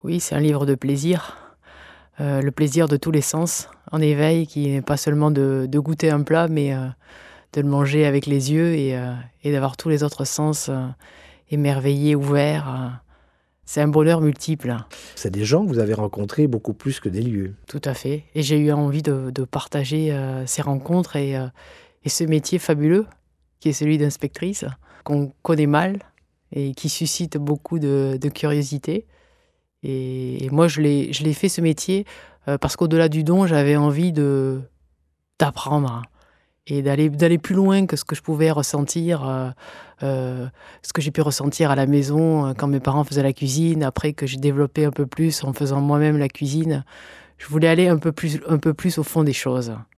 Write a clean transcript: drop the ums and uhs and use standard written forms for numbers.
Oui, c'est un livre de plaisir, le plaisir de tous les sens en éveil qui n'est pas seulement de goûter un plat, mais de le manger avec les yeux et d'avoir tous les autres sens, émerveillés, ouverts, c'est un bonheur multiple. C'est des gens que vous avez rencontrés beaucoup plus que des lieux. Tout à fait, et j'ai eu envie de partager, ces rencontres et ce métier fabuleux qui est celui d'inspectrice, qu'on connaît mal et qui suscite beaucoup de curiosité. Et moi je l'ai fait ce métier, parce qu'au-delà du don, j'avais envie d'apprendre et d'aller plus loin que ce que je pouvais ressentir, ce que j'ai pu ressentir à la maison, quand mes parents faisaient la cuisine, après que j'ai développé un peu plus en faisant moi-même la cuisine. Je voulais aller un peu plus au fond des choses.